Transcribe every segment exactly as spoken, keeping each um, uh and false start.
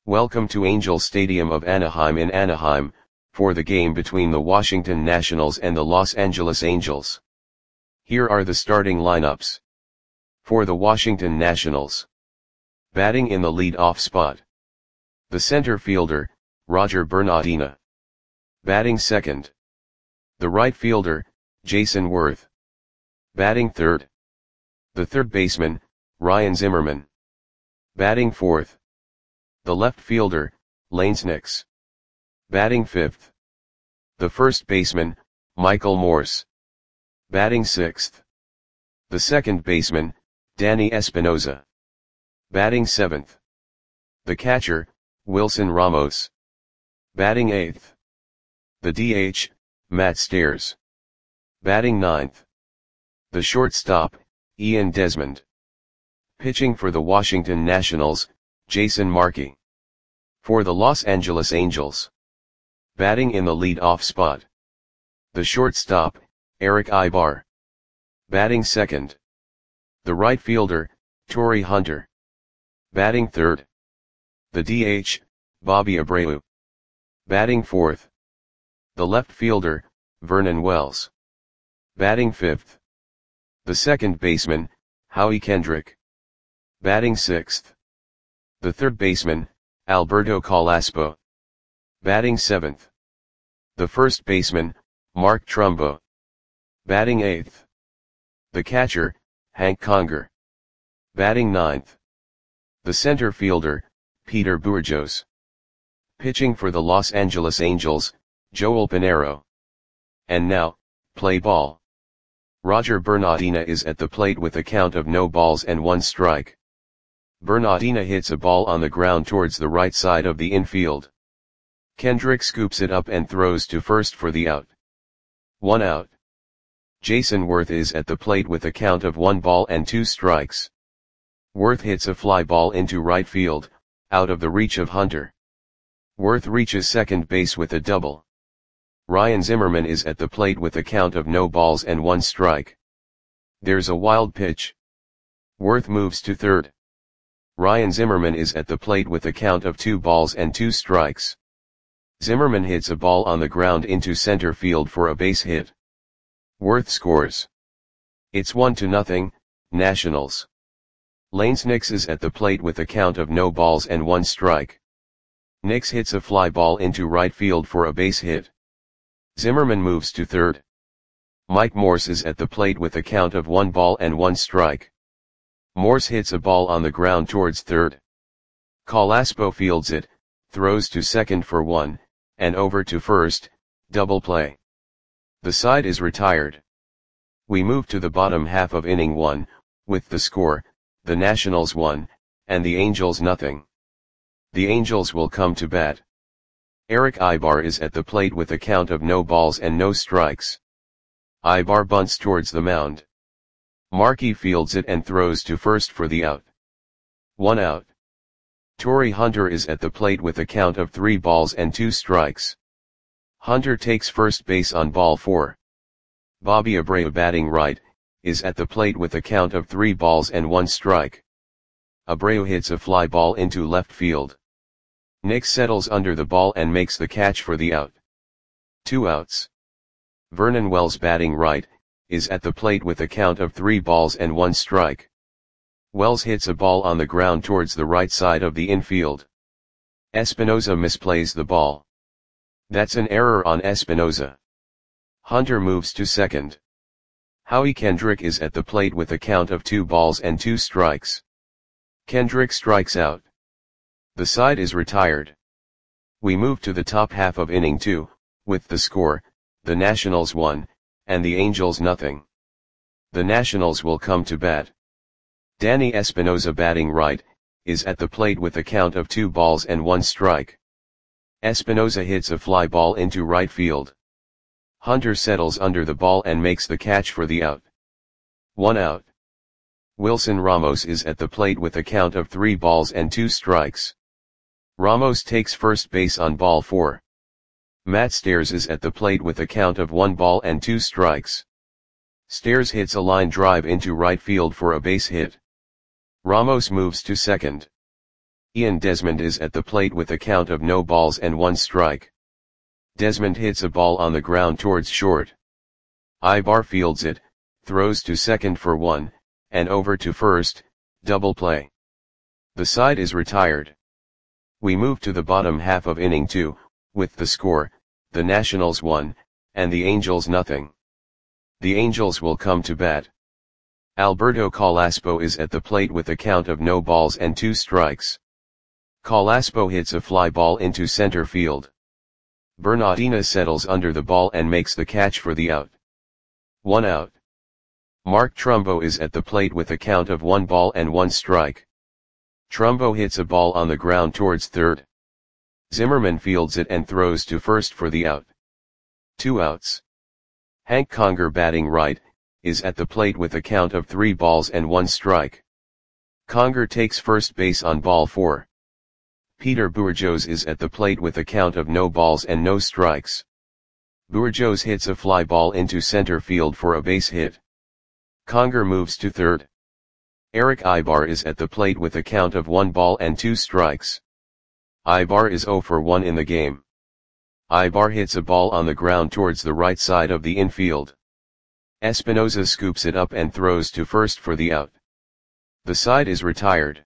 Welcome to Angel Stadium of Anaheim in Anaheim, for the game between the Washington Nationals and the Los Angeles Angels. Here are the starting lineups. For the Washington Nationals. Batting in the lead-off spot. The center fielder, Roger Bernardina. Batting second. The right fielder, Jason Worth. Batting third. The third baseman, Ryan Zimmerman. Batting fourth. The left fielder, Lanes Nix. Batting fifth. The first baseman, Michael Morse. Batting sixth. The second baseman, Danny Espinosa. Batting seventh. The catcher, Wilson Ramos. Batting eighth. The D H, Matt Stairs. Batting ninth. The shortstop, Ian Desmond. Pitching for the Washington Nationals, Jason Markey. For the Los Angeles Angels. Batting in the lead-off spot. The shortstop, Eric Aybar. Batting second. The right fielder, Torii Hunter. Batting third. The D H, Bobby Abreu. Batting fourth. The left fielder, Vernon Wells. Batting fifth. The second baseman, Howie Kendrick. Batting sixth. The third baseman, Alberto Calaspo. Batting seventh. The first baseman, Mark Trumbo. Batting eighth. The catcher, Hank Conger. Batting ninth. The center fielder, Peter Bourjos. Pitching for the Los Angeles Angels, Joel Pinheiro. And now, play ball. Roger Bernardina is at the plate with a count of no balls and one strike. Bernardina hits a ball on the ground towards the right side of the infield. Kendrick scoops it up and throws to first for the out. One out. Jason Worth is at the plate with a count of one ball and two strikes. Worth hits a fly ball into right field, out of the reach of Hunter. Worth reaches second base with a double. Ryan Zimmerman is at the plate with a count of no balls and one strike. There's a wild pitch. Worth moves to third. Ryan Zimmerman is at the plate with a count of two balls and two strikes. Zimmerman hits a ball on the ground into center field for a base hit. Worth scores. It's one to nothing, Nationals. Lanes Nix is at the plate with a count of no balls and one strike. Nix hits a fly ball into right field for a base hit. Zimmerman moves to third. Mike Morse is at the plate with a count of one ball and one strike. Morse hits a ball on the ground towards third. Calaspo fields it, throws to second for one, and over to first, double play. The side is retired. We move to the bottom half of inning one, with the score, the Nationals one, and the Angels nothing. The Angels will come to bat. Eric Aybar is at the plate with a count of no balls and no strikes. Aybar bunts towards the mound. Markey fields it and throws to first for the out. One out. Torii Hunter is at the plate with a count of three balls and two strikes. Hunter takes first base on ball four. Bobby Abreu, batting right, is at the plate with a count of three balls and one strike. Abreu hits a fly ball into left field. Nix settles under the ball and makes the catch for the out. Two outs. Vernon Wells, batting right, is at the plate with a count of three balls and one strike. Wells hits a ball on the ground towards the right side of the infield. Espinosa misplays the ball. That's an error on Espinosa. Hunter moves to second. Howie Kendrick is at the plate with a count of two balls and two strikes. Kendrick strikes out. The side is retired. We move to the top half of inning two, with the score, the Nationals one, and the Angels nothing. The Nationals will come to bat. Danny Espinosa, batting right, is at the plate with a count of two balls and one strike. Espinosa hits a fly ball into right field. Hunter settles under the ball and makes the catch for the out. One out. Wilson Ramos is at the plate with a count of three balls and two strikes. Ramos takes first base on ball four. Matt Stairs is at the plate with a count of one ball and two strikes. Stairs hits a line drive into right field for a base hit. Ramos moves to second. Ian Desmond is at the plate with a count of no balls and one strike. Desmond hits a ball on the ground towards short. Ibar fields it, throws to second for one, and over to first, double play. The side is retired. We move to the bottom half of inning two, with the score, the Nationals one, and the Angels nothing. The Angels will come to bat. Alberto Calaspo is at the plate with a count of no balls and two strikes. Calaspo hits a fly ball into center field. Bernardina settles under the ball and makes the catch for the out. One out. Mark Trumbo is at the plate with a count of one ball and one strike. Trumbo hits a ball on the ground towards third. Zimmerman fields it and throws to first for the out. Two outs. Hank Conger, batting right, is at the plate with a count of three balls and one strike. Conger takes first base on ball four. Peter Bourjos is at the plate with a count of no balls and no strikes. Bourjos hits a fly ball into center field for a base hit. Conger moves to third. Eric Ibar is at the plate with a count of one ball and two strikes. Ibar is oh for one in the game. Ibar hits a ball on the ground towards the right side of the infield. Espinoza scoops it up and throws to first for the out. The side is retired.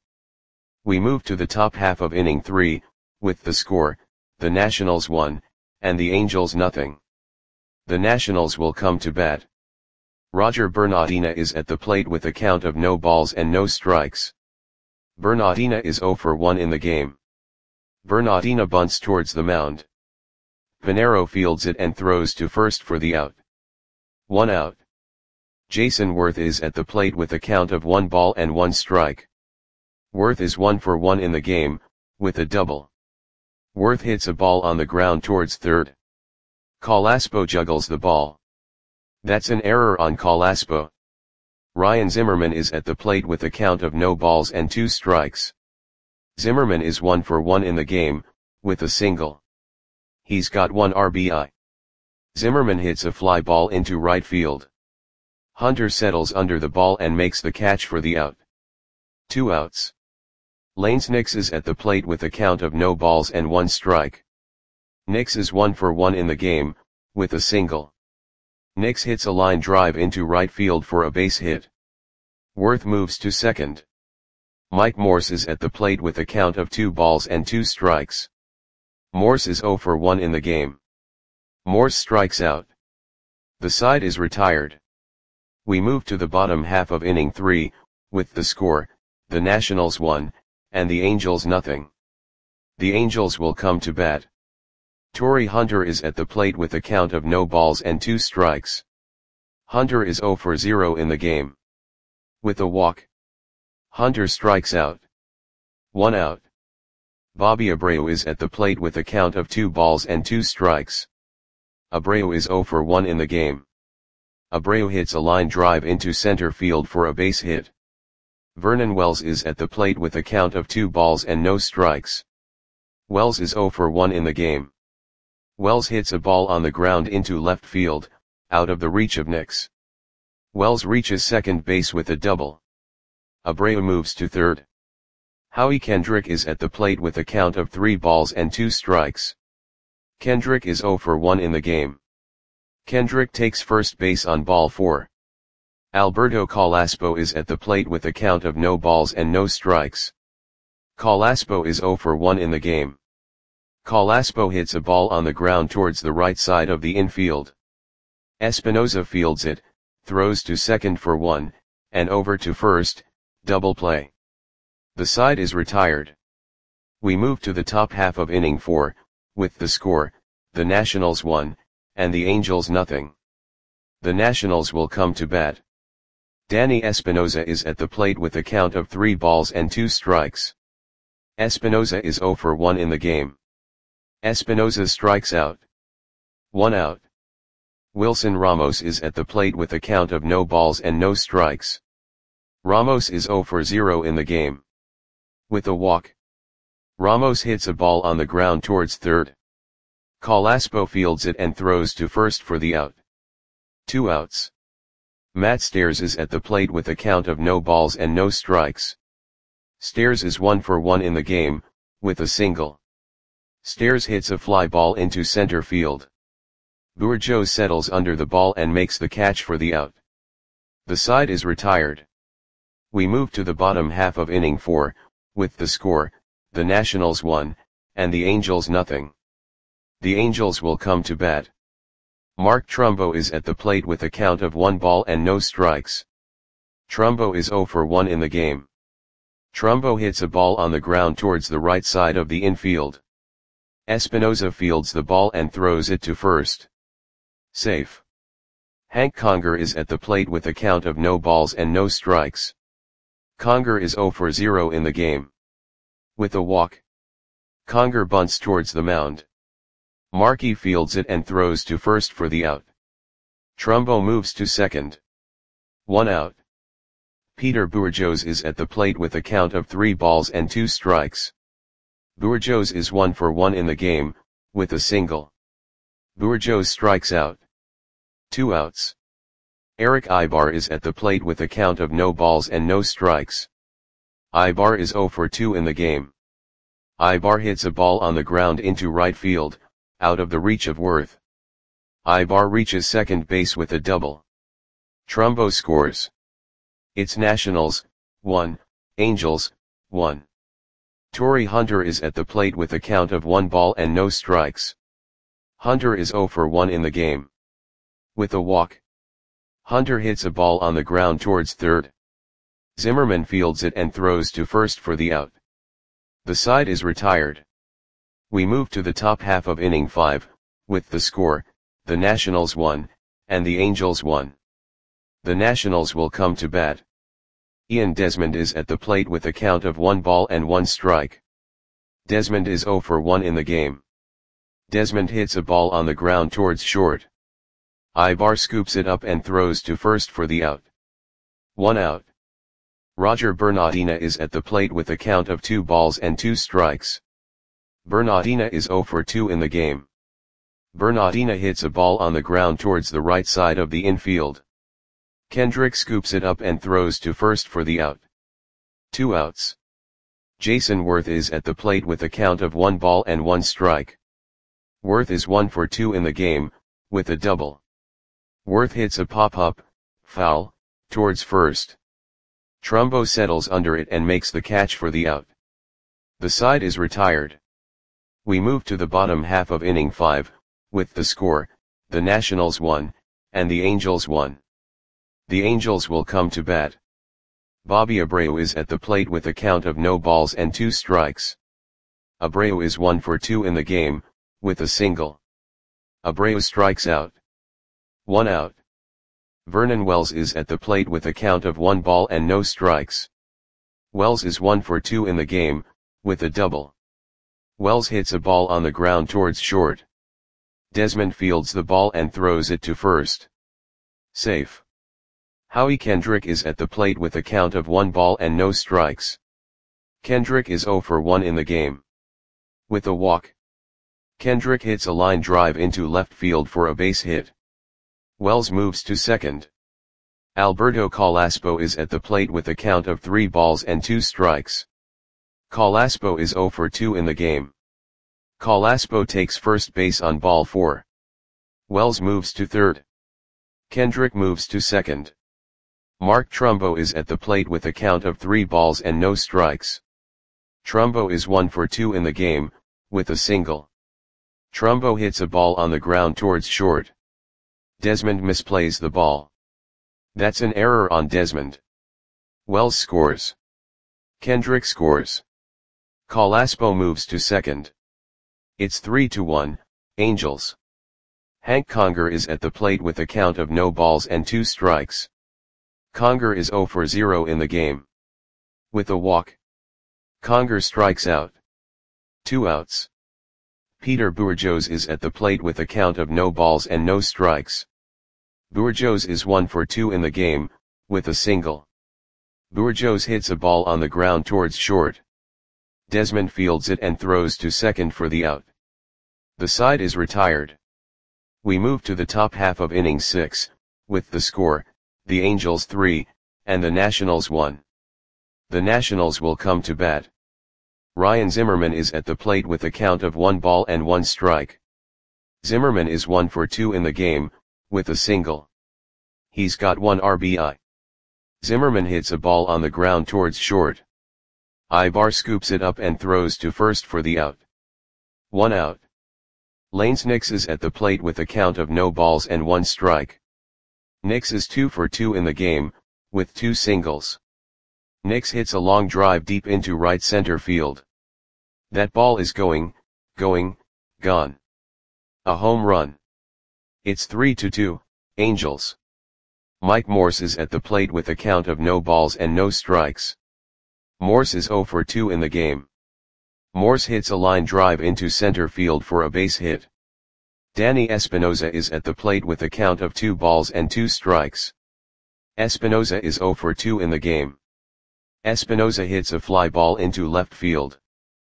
We move to the top half of inning three, with the score, the Nationals one, and the Angels nothing. The Nationals will come to bat. Roger Bernardina is at the plate with a count of no balls and no strikes. Bernardina is oh for one in the game. Bernardina bunts towards the mound. Pinero fields it and throws to first for the out. One out. Jason Worth is at the plate with a count of one ball and one strike. Worth is one for one in the game, with a double. Worth hits a ball on the ground towards third. Calaspo juggles the ball. That's an error on Calaspo. Ryan Zimmerman is at the plate with a count of no balls and two strikes. Zimmerman is one for one in the game, with a single. He's got one R B I. Zimmerman hits a fly ball into right field. Hunter settles under the ball and makes the catch for the out. Two outs. Lanes Nix is at the plate with a count of no balls and one strike. Nix is one for one in the game, with a single. Nix hits a line drive into right field for a base hit. Worth moves to second. Mike Morse is at the plate with a count of two balls and two strikes. Morse is oh for one in the game. Morse strikes out. The side is retired. We move to the bottom half of inning three, with the score, the Nationals one, and the Angels nothing. The Angels will come to bat. Torrey Hunter is at the plate with a count of no balls and two strikes. Hunter is oh for zero in the game. With a walk. Hunter strikes out. One out. Bobby Abreu is at the plate with a count of two balls and two strikes. Abreu is oh for one in the game. Abreu hits a line drive into center field for a base hit. Vernon Wells is at the plate with a count of two balls and no strikes. Wells is oh for one in the game. Wells hits a ball on the ground into left field, out of the reach of Nix. Wells reaches second base with a double. Abreu moves to third. Howie Kendrick is at the plate with a count of three balls and two strikes. Kendrick is oh for one in the game. Kendrick takes first base on ball four. Alberto Calaspo is at the plate with a count of no balls and no strikes. Calaspo is oh for one in the game. Calaspo hits a ball on the ground towards the right side of the infield. Espinoza fields it, throws to second for one, and over to first, double play. The side is retired. We move to the top half of inning four, with the score, the Nationals one, and the Angels nothing. The Nationals will come to bat. Danny Espinoza is at the plate with a count of three balls and two strikes. Espinoza is oh for one in the game. Espinoza strikes out. One out. Wilson Ramos is at the plate with a count of no balls and no strikes. Ramos is oh for zero in the game. With a walk. Ramos hits a ball on the ground towards third. Calaspo fields it and throws to first for the out. Two outs. Matt Stairs is at the plate with a count of no balls and no strikes. Stairs is one for one in the game, with a single. Stairs hits a fly ball into center field. Bourgeois settles under the ball and makes the catch for the out. The side is retired. We move to the bottom half of inning four, with the score, the Nationals one, and the Angels nothing. The Angels will come to bat. Mark Trumbo is at the plate with a count of one ball and no strikes. Trumbo is zero for one in the game. Trumbo hits a ball on the ground towards the right side of the infield. Espinoza fields the ball and throws it to first. Safe. Hank Conger is at the plate with a count of no balls and no strikes. Conger is zero for zero in the game. With a walk. Conger bunts towards the mound. Markey fields it and throws to first for the out. Trumbo moves to second. One out. Peter Bourgeois is at the plate with a count of three balls and two strikes. Bourgeois is one for one in the game, with a single. Bourgeois strikes out. Two outs. Eric Ibar is at the plate with a count of no balls and no strikes. Ibar is zero for two in the game. Ibar hits a ball on the ground into right field, out of the reach of Worth. Ibar reaches second base with a double. Trumbo scores. It's Nationals, one, Angels, one. Torrey Hunter is at the plate with a count of one ball and no strikes. Hunter is zero for one in the game. With a walk. Hunter hits a ball on the ground towards third. Zimmerman fields it and throws to first for the out. The side is retired. We move to the top half of inning five, with the score, the Nationals one, and the Angels one. The Nationals will come to bat. Ian Desmond is at the plate with a count of one ball and one strike. Desmond is zero for one in the game. Desmond hits a ball on the ground towards short. Ibar scoops it up and throws to first for the out. One out. Roger Bernardina is at the plate with a count of two balls and two strikes. Bernardina is zero for two in the game. Bernardina hits a ball on the ground towards the right side of the infield. Kendrick scoops it up and throws to first for the out. Two outs. Jason Worth is at the plate with a count of one ball and one strike. Worth is one for two in the game, with a double. Worth hits a pop-up, foul, towards first. Trumbo settles under it and makes the catch for the out. The side is retired. We move to the bottom half of inning five, with the score, the Nationals one, and the Angels one. The Angels will come to bat. Bobby Abreu is at the plate with a count of no balls and two strikes. Abreu is one for two in the game, with a single. Abreu strikes out. One out. Vernon Wells is at the plate with a count of one ball and no strikes. Wells is one for two in the game, with a double. Wells hits a ball on the ground towards short. Desmond fields the ball and throws it to first. Safe. Howie Kendrick is at the plate with a count of one ball and no strikes. Kendrick is zero for one in the game. With a walk. Kendrick hits a line drive into left field for a base hit. Wells moves to second. Alberto Calaspo is at the plate with a count of three balls and two strikes. Calaspo is zero for two in the game. Calaspo takes first base on ball four. Wells moves to third. Kendrick moves to second. Mark Trumbo is at the plate with a count of three balls and no strikes. Trumbo is one for two in the game, with a single. Trumbo hits a ball on the ground towards short. Desmond misplays the ball. That's an error on Desmond. Wells scores. Kendrick scores. Calaspo moves to second. It's three to one, Angels. Hank Conger is at the plate with a count of no balls and two strikes. Conger is zero for zero in the game. With a walk. Conger strikes out. Two outs. Peter Bourgeois is at the plate with a count of no balls and no strikes. Bourgeois is one for two in the game, with a single. Bourgeois hits a ball on the ground towards short. Desmond fields it and throws to second for the out. The side is retired. We move to the top half of inning six, with the score, the Angels three, and the Nationals one. The Nationals will come to bat. Ryan Zimmerman is at the plate with a count of one ball and one strike. Zimmerman is one for two in the game, with a single. He's got one R B I. Zimmerman hits a ball on the ground towards short. Ibar scoops it up and throws to first for the out. One out. Lanes Nix is at the plate with a count of no balls and one strike. Nix is two for two in the game, with two singles. Nix hits a long drive deep into right center field. That ball is going, going, gone. A home run. It's three to two, Angels. Mike Morse is at the plate with a count of no balls and no strikes. Morse is zero for two in the game. Morse hits a line drive into center field for a base hit. Danny Espinosa is at the plate with a count of two balls and two strikes. Espinosa is zero for two in the game. Espinosa hits a fly ball into left field.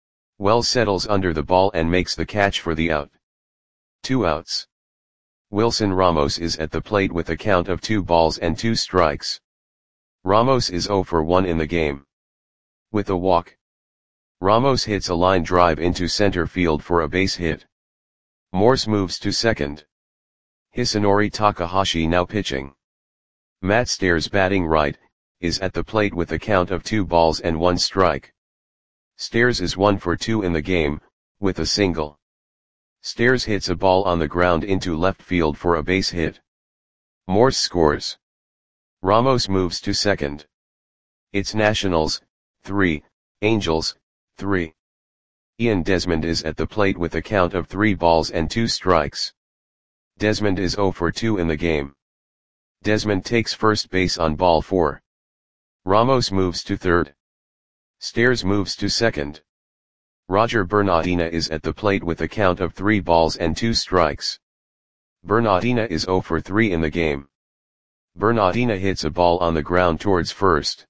Wells settles under the ball and makes the catch for the out. Two outs. Wilson Ramos is at the plate with a count of two balls and two strikes. Ramos is zero for one in the game. With a walk. Ramos hits a line drive into center field for a base hit. Morse moves to second. Hisanori Takahashi now pitching. Matt Stairs batting right, is at the plate with a count of two balls and one strike. Stairs is one for two in the game, with a single. Stairs hits a ball on the ground into left field for a base hit. Morse scores. Ramos moves to second. It's Nationals, three, Angels, three. Ian Desmond is at the plate with a count of three balls and two strikes. Desmond is zero for two in the game. Desmond takes first base on ball four. Ramos moves to third. Stairs moves to second. Roger Bernardina is at the plate with a count of three balls and two strikes. Bernardina is zero for three in the game. Bernardina hits a ball on the ground towards first.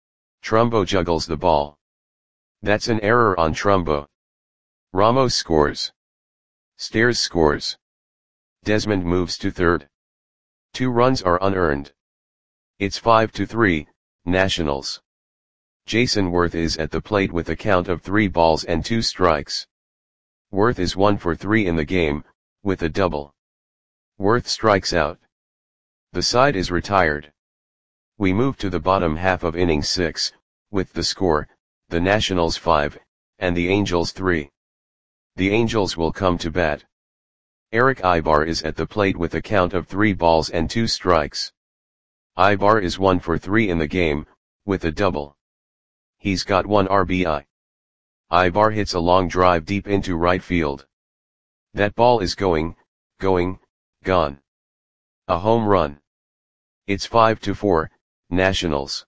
Trumbo juggles the ball. That's an error on Trumbo. Ramos scores. Stairs scores. Desmond moves to third. Two runs are unearned. It's five to three, Nationals. Jason Worth is at the plate with a count of three balls and two strikes. Worth is one for three in the game, with a double. Worth strikes out. The side is retired. We move to the bottom half of inning six, with the score, the Nationals five, and the Angels three. The Angels will come to bat. Eric Ibar is at the plate with a count of three balls and two strikes. Ibar is one for three in the game, with a double. He's got one R B I. Ibar hits a long drive deep into right field. That ball is going, going, gone. A home run. It's five to four, Nationals.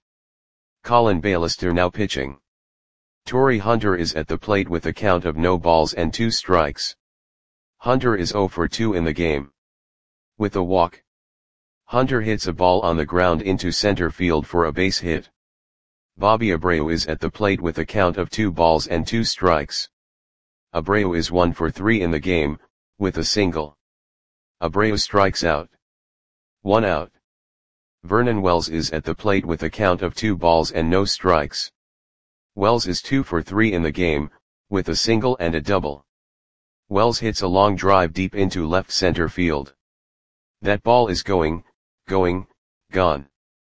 Colin Bailister now pitching. Torrey Hunter is at the plate with a count of no balls and two strikes. Hunter is zero for two in the game. With a walk. Hunter hits a ball on the ground into center field for a base hit. Bobby Abreu is at the plate with a count of two balls and two strikes. Abreu is one for three in the game, with a single. Abreu strikes out. One out. Vernon Wells is at the plate with a count of two balls and no strikes. Wells is two for three in the game, with a single and a double. Wells hits a long drive deep into left center field. That ball is going, going, gone.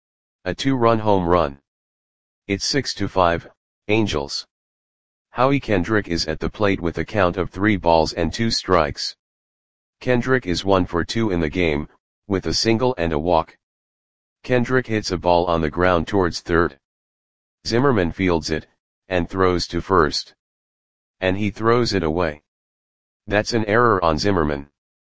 A two-run home run. It's six to five, Angels. Howie Kendrick is at the plate with a count of three balls and two strikes. Kendrick is one for two in the game, with a single and a walk. Kendrick hits a ball on the ground towards third. Zimmerman fields it, and throws to first. And he throws it away. That's an error on Zimmerman.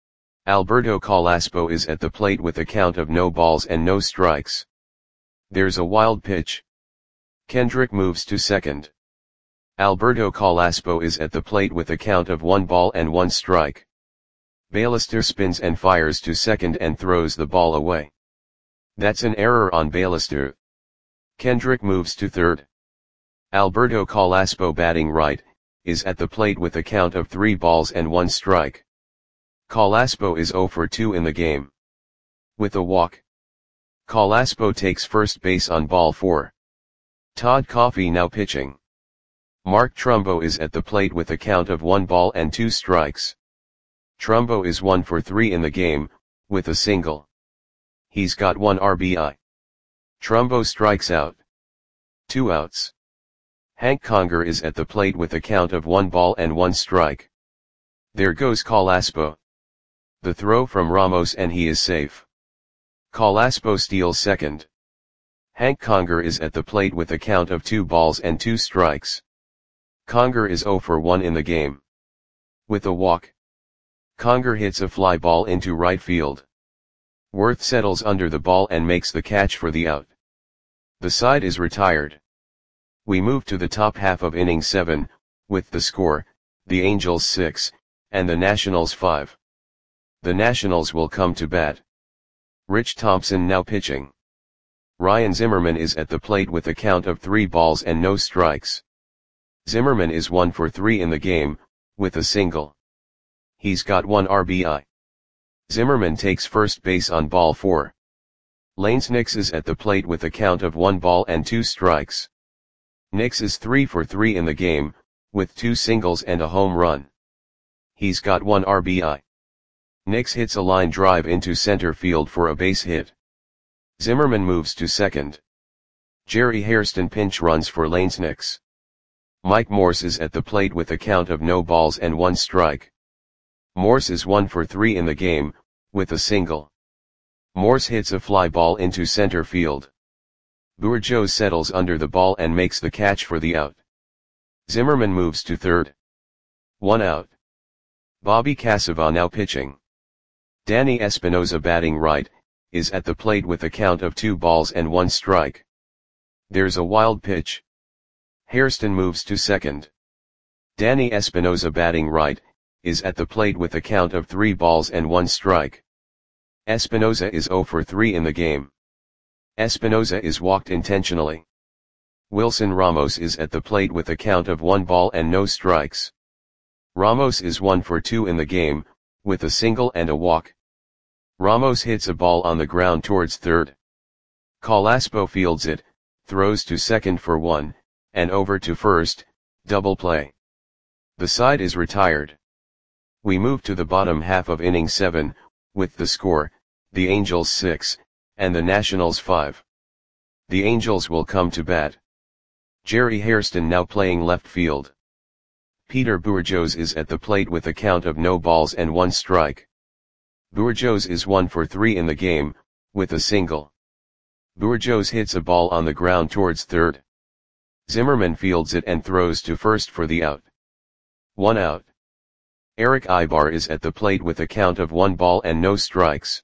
Alberto Calaspo is at the plate with a count of no balls and no strikes. There's a wild pitch. Kendrick moves to second. Alberto Calaspo is at the plate with a count of one ball and one strike. Bailister spins and fires to second and throws the ball away. That's an error on Bailister. Kendrick moves to third. Alberto Calaspo batting right, is at the plate with a count of three balls and one strike. Calaspo is zero for two in the game. With a walk. Calaspo takes first base on ball four. Todd Coffey now pitching. Mark Trumbo is at the plate with a count of one ball and two strikes. Trumbo is one for three in the game, with a single. He's got one R B I. Trumbo strikes out. Two outs. Hank Conger is at the plate with a count of one ball and one strike. There goes Carrasco. The throw from Ramos and he is safe. Carrasco steals second. Hank Conger is at the plate with a count of two balls and two strikes. Conger is zero for one in the game. With a walk, Conger hits a fly ball into right field. Worth settles under the ball and makes the catch for the out. The side is retired. We move to the top half of inning seven, with the score, the Angels six, and the Nationals five. The Nationals will come to bat. Rich Thompson now pitching. Ryan Zimmerman is at the plate with a count of three balls and no strikes. Zimmerman is one for three in the game, with a single. He's got one R B I. Zimmerman takes first base on ball four. Lanes Nix is at the plate with a count of one ball and two strikes. Nix is three for three in the game, with two singles and a home run. He's got one R B I. Nix hits a line drive into center field for a base hit. Zimmerman moves to second. Jerry Hairston pinch runs for Lanes Nix. Mike Morse is at the plate with a count of no balls and one strike. Morse is one for three in the game, with a single. Morse hits a fly ball into center field. Bourgeau settles under the ball and makes the catch for the out. Zimmerman moves to third. One out. Bobby Casava now pitching. Danny Espinosa batting right, is at the plate with a count of two balls and one strike. There's a wild pitch. Hairston moves to second. Danny Espinosa batting right, is at the plate with a count of three balls and one strike. Espinosa is zero for three in the game. Espinosa is walked intentionally. Wilson Ramos is at the plate with a count of one ball and no strikes. Ramos is one for two in the game, with a single and a walk. Ramos hits a ball on the ground towards third. Carrasco fields it, throws to second for one, and over to first, double play. The side is retired. We move to the bottom half of inning seven, with the score, the Angels six, and the Nationals five. The Angels will come to bat. Jerry Hairston now playing left field. Peter Bourgeau is at the plate with a count of no balls and one strike. Bourgeau is one for three in the game, with a single. Bourgeau hits a ball on the ground towards third. Zimmerman fields it and throws to first for the out. One out. Eric Ibar is at the plate with a count of one ball and no strikes.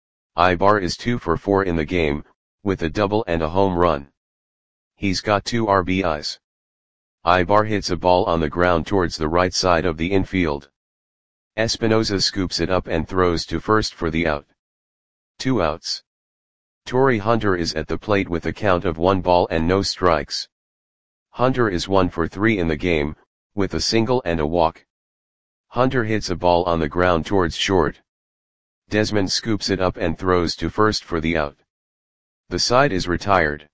Ibar is two for four in the game, with a double and a home run. He's got two R B Is. Ibar hits a ball on the ground towards the right side of the infield. Espinosa scoops it up and throws to first for the out. Two outs. Torrey Hunter is at the plate with a count of one ball and no strikes. Hunter is one for three in the game, with a single and a walk. Hunter hits a ball on the ground towards short. Desmond scoops it up and throws to first for the out. The side is retired.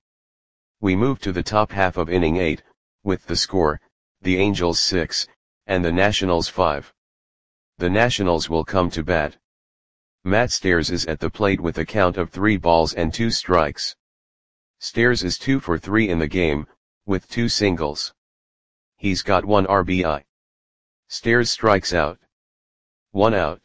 We move to the top half of inning eight, with the score, the Angels six, and the Nationals five. The Nationals will come to bat. Matt Stairs is at the plate with a count of three balls and two strikes. Stairs is two for three in the game, with two singles. He's got one R B I. Stairs strikes out. One out.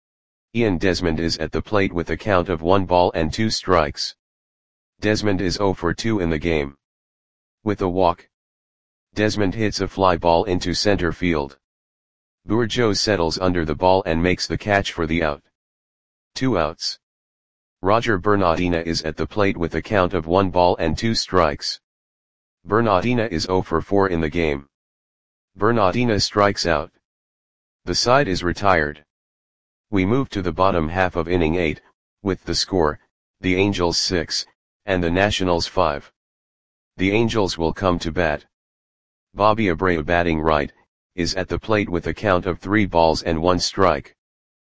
Ian Desmond is at the plate with a count of one ball and two strikes. Desmond is zero for two in the game. With a walk, Desmond hits a fly ball into center field. Bourgeau settles under the ball and makes the catch for the out. Two outs. Roger Bernardina is at the plate with a count of one ball and two strikes. Bernardina is zero for four in the game. Bernardina strikes out. The side is retired. We move to the bottom half of inning eight, with the score, the Angels six, and the Nationals five. The Angels will come to bat. Bobby Abreu batting right, is at the plate with a count of three balls and one strike.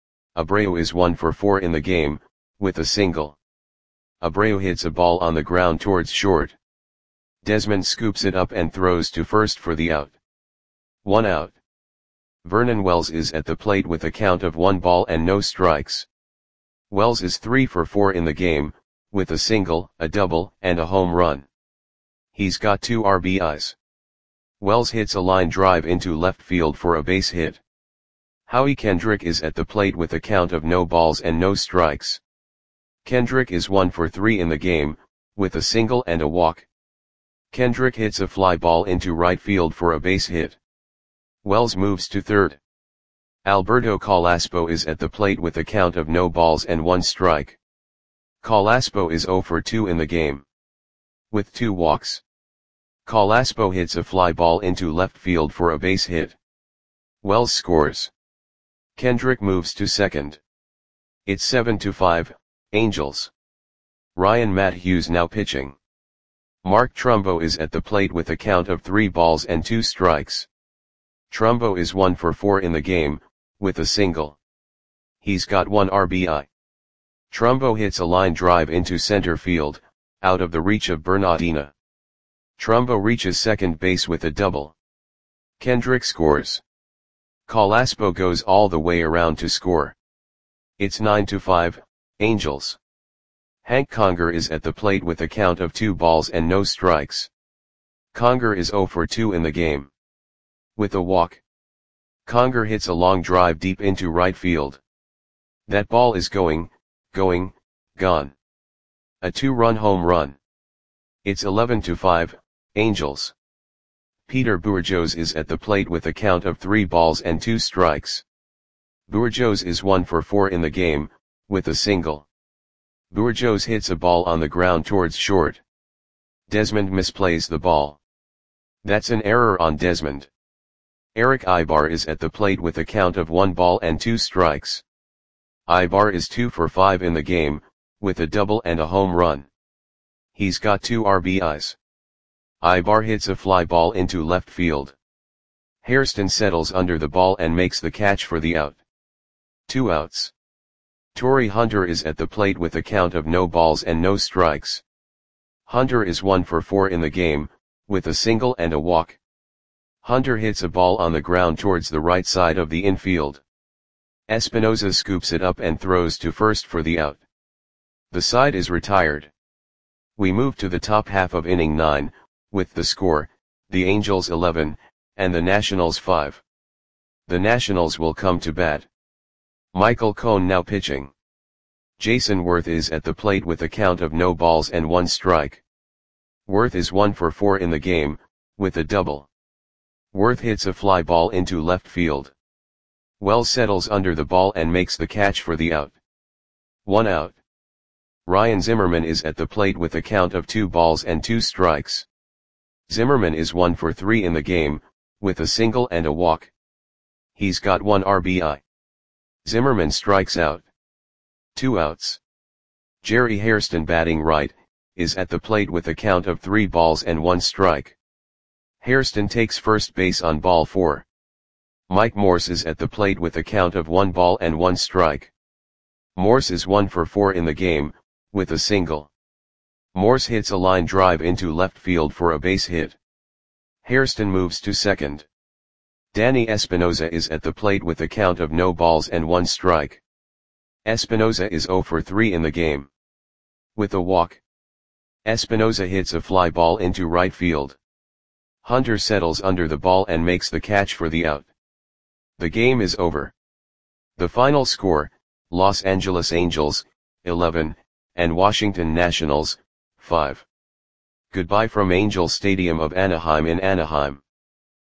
Abreu is one for four in the game, with a single. Abreu hits a ball on the ground towards short. Desmond scoops it up and throws to first for the out. One out. Vernon Wells is at the plate with a count of one ball and no strikes. Wells is three for four in the game, with a single, a double, and a home run. He's got two R B Is. Wells hits a line drive into left field for a base hit. Howie Kendrick is at the plate with a count of no balls and no strikes. Kendrick is one for three in the game, with a single and a walk. Kendrick hits a fly ball into right field for a base hit. Wells moves to third. Alberto Calaspo is at the plate with a count of no balls and one strike. Calaspo is zero for two in the game, with two walks. Calaspo hits a fly ball into left field for a base hit. Wells scores. Kendrick moves to second. It's seven to five, Angels. Ryan Matthews now pitching. Mark Trumbo is at the plate with a count of three balls and two strikes. Trumbo is one for four in the game, with a single. He's got one R B I. Trumbo hits a line drive into center field, out of the reach of Bernardina. Trumbo reaches second base with a double. Kendrick scores. Calaspo goes all the way around to score. It's nine to five, Angels. Hank Conger is at the plate with a count of two balls and no strikes. Conger is zero for two in the game, with a walk. Conger hits a long drive deep into right field. That ball is going, going, gone. A two-run home run. It's eleven to five, Angels. Peter Bourjos is at the plate with a count of three balls and two strikes. Bourjos is one for four in the game, with a single. Bourjos hits a ball on the ground towards short. Desmond misplays the ball. That's an error on Desmond. Eric Ibar is at the plate with a count of one ball and two strikes. Ibar is two for five in the game, with a double and a home run. He's got two R B Is. Ibar hits a fly ball into left field. Hairston settles under the ball and makes the catch for the out. Two outs. Torrey Hunter is at the plate with a count of no balls and no strikes. Hunter is one for four in the game, with a single and a walk. Hunter hits a ball on the ground towards the right side of the infield. Espinoza scoops it up and throws to first for the out. The side is retired. We move to the top half of inning nine, with the score, the Angels eleven, and the Nationals five. The Nationals will come to bat. Michael Cone now pitching. Jason Worth is at the plate with a count of no balls and one strike. Worth is one for four in the game, with a double. Worth hits a fly ball into left field. Wells settles under the ball and makes the catch for the out. One out. Ryan Zimmerman is at the plate with a count of two balls and two strikes. Zimmerman is one for three in the game, with a single and a walk. He's got one R B I. Zimmerman strikes out. Two outs. Jerry Hairston batting right, is at the plate with a count of three balls and one strike. Hairston takes first base on ball four. Mike Morse is at the plate with a count of one ball and one strike. Morse is one for four in the game, with a single. Morse hits a line drive into left field for a base hit. Hairston moves to second. Danny Espinoza is at the plate with a count of no balls and one strike. Espinoza is zero for three in the game, with a walk. Espinoza hits a fly ball into right field. Hunter settles under the ball and makes the catch for the out. The game is over. The final score, Los Angeles Angels, eleven, and Washington Nationals, five. Goodbye from Angel Stadium of Anaheim in Anaheim.